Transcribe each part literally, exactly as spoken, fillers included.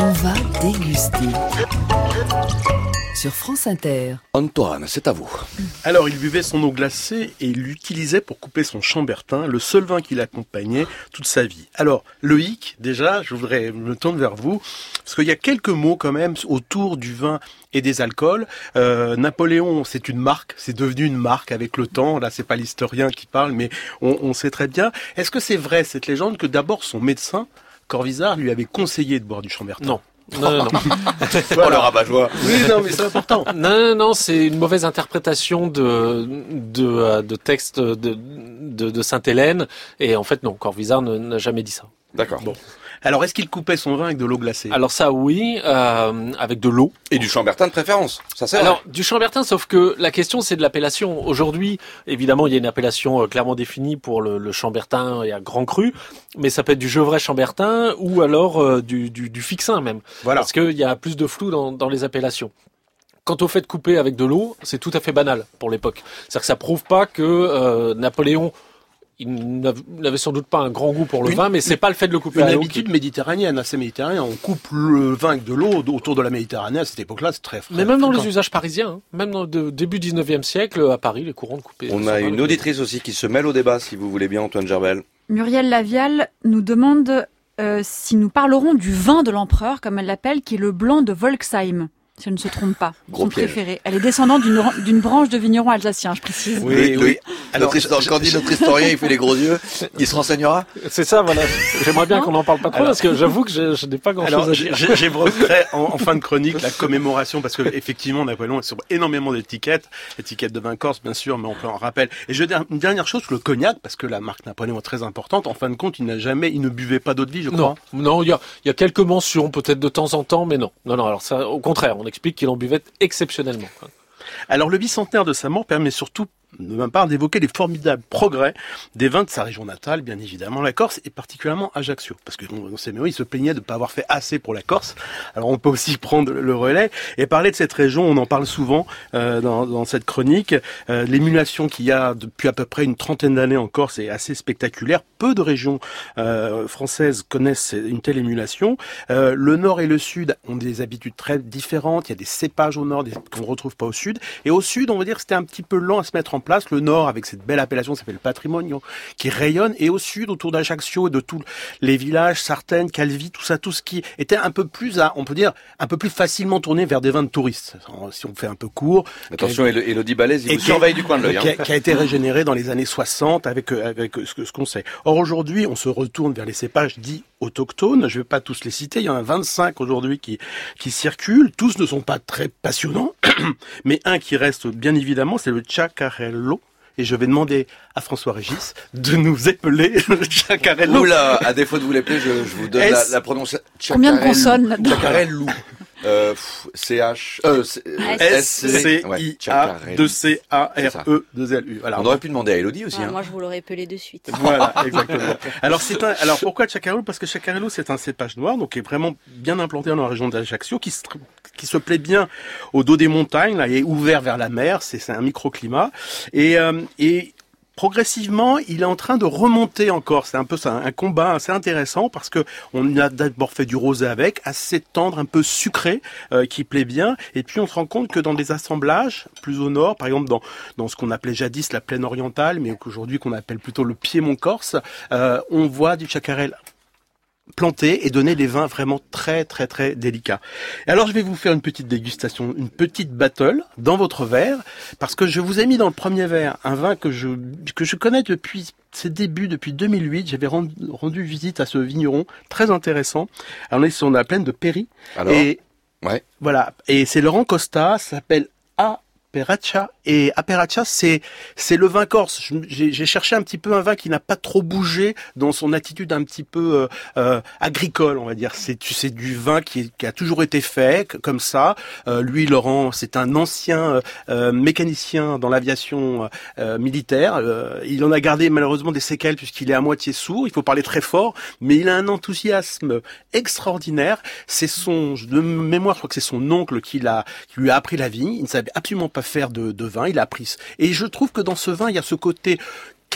On va déguster. Sur France Inter. Antoine, c'est à vous. Alors, il buvait son eau glacée et il l'utilisait pour couper son chambertin, le seul vin qui l'accompagnait toute sa vie. Alors, Loïc, déjà, je voudrais me tourner vers vous, parce qu'il y a quelques mots quand même autour du vin et des alcools. Euh, Napoléon, c'est une marque, c'est devenu une marque avec le temps. Là, c'est pas l'historien qui parle, mais on, on sait très bien. Est-ce que c'est vrai, cette légende, que d'abord son médecin, Corvisart, lui avait conseillé de boire du chambertin? Non. Non, non, non. Voilà. Oh, le rabat-joie. Oui, non, mais c'est important. Non, non, non, c'est une mauvaise interprétation de de, de texte de, de, de Sainte-Hélène. Et en fait, non, Corvisart ne, n'a jamais dit ça. D'accord. Bon. Alors, est-ce qu'il coupait son vin avec de l'eau glacée? Alors ça, oui, euh, avec de l'eau. Et du chambertin de préférence, ça c'est Alors, vrai. du chambertin, sauf que la question, c'est de l'appellation. Aujourd'hui, évidemment, il y a une appellation euh, clairement définie pour le, le chambertin et à grand cru, mais ça peut être du Gevrey chambertin ou alors euh, du, du, du fixin même. Voilà. Parce qu'il y a plus de flou dans, dans les appellations. Quant au fait de couper avec de l'eau, c'est tout à fait banal pour l'époque. C'est-à-dire que ça prouve pas que euh, Napoléon... Il n'avait sans doute pas un grand goût pour le Une, vin, mais c'est pas le fait de le couper une à l'eau. habitude qui... méditerranéenne, assez méditerranéenne. On coupe le vin avec de l'eau autour de la Méditerranée. À cette époque-là, c'est très frais. Mais même dans fréquent. les usages parisiens, hein, même dans le début dix-neuvième siècle, à Paris, les courants de couper. On a une auditrice aussi qui se mêle au débat, si vous voulez bien, Antoine Gerbel. Muriel Lavial nous demande euh, si nous parlerons du vin de l'empereur, comme elle l'appelle, qui est le blanc de Volksheim. Si elle ne se trompe pas, Gros son piège. préféré. Elle est descendante d'une, d'une branche de vignerons alsaciens, je précise. Oui, Oui, oui. oui. Alors, Notre histoire- quand dit notre historien, il fait les gros yeux, il se renseignera. C'est ça, voilà. J'aimerais bien qu'on n'en parle pas trop, Alors- parce que j'avoue que je, je n'ai pas grand-chose Alors, à j'ai- dire. j'ai- j'évoquerai en, en fin de chronique la commémoration, parce que effectivement, Napoléon est sur énormément d'étiquettes, étiquettes de vin corse, bien sûr, mais on peut en rappeler. Et je veux dire une dernière chose, le cognac, parce que la marque Napoléon est très importante. En fin de compte, il n'a jamais, il ne buvait pas d'eau de vie, je crois. Non, non, il y a, il y a quelques mentions, peut-être de temps en temps, mais non. Non, non, alors ça, au contraire, on explique qu'il en buvait exceptionnellement, quoi. Alors, le bicentenaire de sa mort permet surtout, de ma part, d'évoquer les formidables progrès des vins de sa région natale, bien évidemment la Corse, et particulièrement Ajaccio. Parce que on sait, mais oui, il se plaignait de ne pas avoir fait assez pour la Corse. Alors on peut aussi prendre le relais et parler de cette région. On en parle souvent euh, dans, dans cette chronique. Euh, l'émulation qu'il y a depuis à peu près une trentaine d'années en Corse est assez spectaculaire. Peu de régions euh, françaises connaissent une telle émulation. Euh, le nord et le sud ont des habitudes très différentes. Il y a des cépages au nord des, qu'on ne retrouve pas au sud. Et au sud, on va dire que c'était un petit peu lent à se mettre en place. Le nord, avec cette belle appellation, ça s'appelle Patrimonio, qui rayonne. Et au sud, autour d'Ajaccio et de tous les villages, Sartène, Calvi, tout ça, tout ce qui était un peu plus, à, on peut dire, un peu plus facilement tourné vers des vins de touristes. Si on fait un peu court. Attention, Élodie Balèze, il Et vous qui- surveille du coin de l'œil. Qui a, Hein. qui a été régénéré dans les années soixante avec, euh, avec ce que- ce qu'on sait. Or aujourd'hui, on se retourne vers les cépages dits autochtones. Je ne vais pas tous les citer. Il y en a vingt-cinq aujourd'hui qui, qui circulent. Tous ne sont pas très passionnants. Mais un qui reste bien évidemment, c'est le Chacarello. Et je vais demander à François Régis de nous épeler le Chacarello. Oula, à défaut de vous l'appeler, je, je vous donne la, S- la prononciation. Combien de consonnes là-dedans? Chacarello. Euh, pff, C H, euh, C- S C- C ouais, I A Chacarello. deux C A R E deux L U. Voilà. On aurait pu demander à Élodie aussi. Ah, Hein. moi, je vous l'aurais pelé de suite. Voilà, exactement. Alors c'est un, alors pourquoi Chacarello? Parce que Chacarello c'est un cépage noir, donc qui est vraiment bien implanté dans la région d'Ajaccio, qui se, qui se plaît bien au dos des montagnes, là, et est ouvert vers la mer. C'est, c'est un microclimat et euh, et progressivement, il est en train de remonter encore. C'est un peu ça, un combat assez intéressant parce que on a d'abord fait du rosé avec, assez tendre, un peu sucré, euh, qui plaît bien. Et puis on se rend compte que dans des assemblages plus au nord, par exemple dans dans ce qu'on appelait jadis la plaine orientale, mais qu'aujourd'hui qu'on appelle plutôt le Piémont corse, euh, on voit du chacarel planter et donner des vins vraiment très très très délicats. Et alors je vais vous faire une petite dégustation, une petite battle dans votre verre, parce que je vous ai mis dans le premier verre un vin que je que je connais depuis ses débuts, depuis deux mille huit. J'avais rendu, rendu visite à ce vigneron très intéressant. Alors on est sur la plaine de Péry. Alors, et ouais. voilà, et c'est Laurent Costa, ça s'appelle A. Aperaccia. Et Aperaccia, c'est c'est le vin corse. Je- J'ai j'ai cherché un petit peu un vin qui n'a pas trop bougé dans son attitude un petit peu euh, euh, agricole, on va dire. C'est tu sais du vin qui, est- qui a toujours été fait c- comme ça. Euh, lui, Laurent, c'est un ancien euh, mécanicien dans l'aviation euh, militaire. Euh, il en a gardé malheureusement des séquelles puisqu'il est à moitié sourd. Il faut parler très fort, mais il a un enthousiasme extraordinaire. C'est son de mémoire, je crois que c'est son oncle qui l'a qui lui a appris la vigne. Il ne savait absolument pas faire de, de vin, il a appris. Et je trouve que dans ce vin, il y a ce côté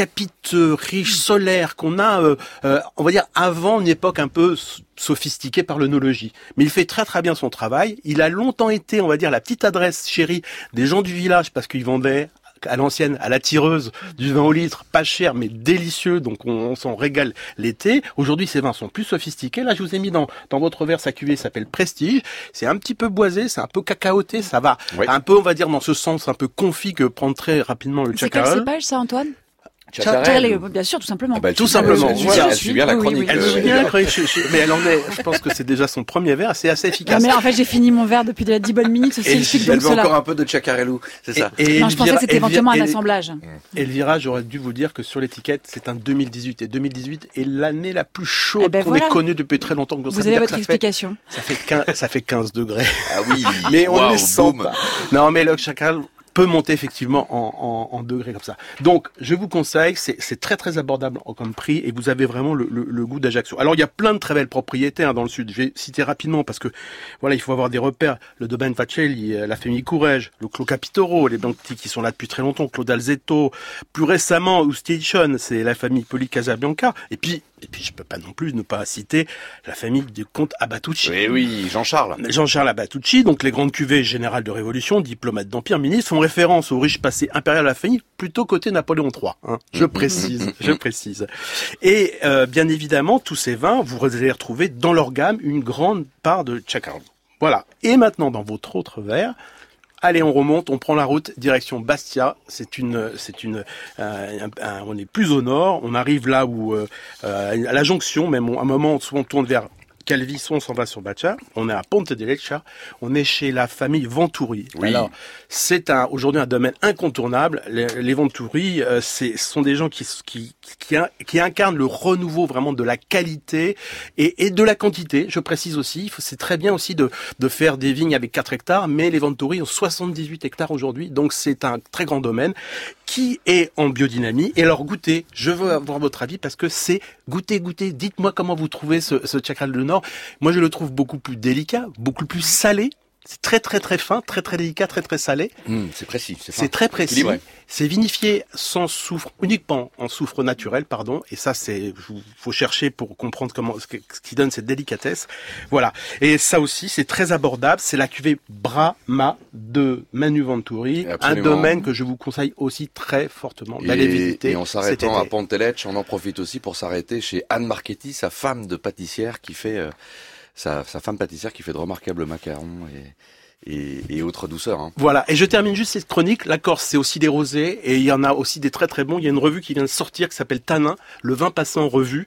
capite riche, solaire, qu'on a, euh, euh, on va dire, avant une époque un peu sophistiquée par l'œnologie. Mais il fait très très bien son travail. Il a longtemps été, on va dire, la petite adresse chérie des gens du village parce qu'il vendait à l'ancienne, à la tireuse, du vin au litre, pas cher mais délicieux, donc on, on s'en régale l'été. Aujourd'hui, ces vins sont plus sophistiqués. Là, je vous ai mis dans, dans votre verre, sa cuvée s'appelle Prestige. C'est un petit peu boisé, c'est un peu cacaoté, ça va Oui. un peu, on va dire, dans ce sens un peu confit que prend très rapidement le C'est quel chacarel. cépage ça, Antoine? Chacarel. Chacarel, bien sûr, tout simplement. Ah bah, elle Tout suit- simplement, Elle suit, voilà. elle suit bien la Oui, oui, chronique. oui. Elle euh, suit bien la chronique, je- je- mais elle en est, je pense que c'est déjà son premier verre, c'est assez Non, efficace. mais en fait, j'ai fini mon verre depuis déjà dix bonnes minutes, ceci Et explique Elle donc veut encore cela. un peu de chacarelou, c'est ça. Et- et Non, je pensais Elvira- que c'était éventuellement un Elvira- assemblage. Elvira, j'aurais dû vous dire que sur l'étiquette, c'est un deux mille dix-huit. Et deux mille dix-huit est l'année la plus chaude Eh ben qu'on voilà. ait connue depuis très longtemps. Donc, ça Vous veut avez dire que votre ça fait, explication. ça fait quinze, ça fait quinze degrés. Ah oui. Mais on ne Waouh, les sent boum. pas. Non, mais le chacal peut monter effectivement en, en, en degrés comme ça. Donc, je vous conseille, c'est, c'est très très abordable en comme prix et vous avez vraiment le, le, le goût d'Ajaccio. Alors, il y a plein de très belles propriétés hein, dans le sud. Je vais citer rapidement parce que voilà, il faut avoir des repères. Le Domaine Facelli, la famille Courrèges, le Clos Capitoro, les Banti qui sont là depuis très longtemps, Claude Alzetto, plus récemment Oustation, c'est la famille Poli Casabianca. Et puis, et puis je peux pas non plus ne pas citer la famille du comte Abatucci. Oui, oui, Jean-Charles. Jean-Charles Abatucci, donc les grandes cuvées générales de Révolution, diplomate d'Empire, ministre, font référence au riche passé impérial de la famille, plutôt côté Napoléon trois. Hein, je précise, je précise. Et euh, bien évidemment, tous ces vins, vous allez retrouver dans leur gamme une grande part de chacarel. Voilà. Et maintenant, dans votre autre verre, allez, on remonte, on prend la route direction Bastia. C'est une, c'est une, euh, un- un- on est plus au nord. On arrive là où, euh, euh, à la jonction, même à un moment, on tourne vers Calvisson, on s'en va sur Bastia. On est à Ponte di Leccia. On est chez la famille Venturi. Oui. Alors, c'est un, aujourd'hui un domaine incontournable. Les, les Venturi, euh, c'est, ce sont des gens qui, qui, qui, qui incarnent le renouveau vraiment de la qualité et, et de la quantité. Je précise aussi, il faut- c'est très bien aussi de, de faire des vignes avec quatre hectares, mais les Venturi ont soixante-dix-huit hectares aujourd'hui, donc c'est un très grand domaine qui est en biodynamie. Et alors goûtez, je veux avoir votre avis parce que c'est goûtez, goûtez. Dites-moi comment vous trouvez ce, ce chacal de Nord. Moi, je le trouve beaucoup plus délicat, beaucoup plus salé. C'est très très très fin, très très délicat, très très salé. Hum, c'est précis. C'est, C'est fin. très précis. Équilibré. C'est vinifié sans soufre, uniquement en soufre naturel, pardon. Et ça, c'est, faut chercher pour comprendre comment, ce que- ce qui donne cette délicatesse. Voilà. Et ça aussi, c'est très abordable. C'est la cuvée Brahma de Manu Venturi. Absolument. Un domaine que je vous conseille aussi très fortement d'aller Et, visiter. et en cet s'arrêtant à été. Pontelecce, on en profite aussi pour s'arrêter chez Anne Marchetti, sa femme de pâtissière qui fait, euh, sa, sa femme pâtissière qui fait de remarquables macarons et, et, et autres douceurs. Hein. Voilà, et je termine juste cette chronique. La Corse, c'est aussi des rosés, et il y en a aussi des très très bons. Il y a une revue qui vient de sortir qui s'appelle Tanin, le vin passant en revue.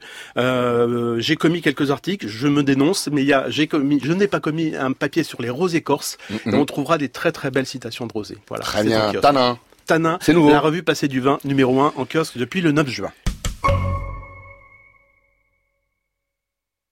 Euh, j'ai commis quelques articles, je me dénonce, mais il y a, j'ai commis, je n'ai pas commis un papier sur les rosés corses, Mm-hmm. et on trouvera des très très belles citations de rosés. Voilà. Très c'est en bien. kiosque. Tanin. Tanin, C'est nouveau. la revue passée du vin numéro un en kiosque depuis le neuf juin.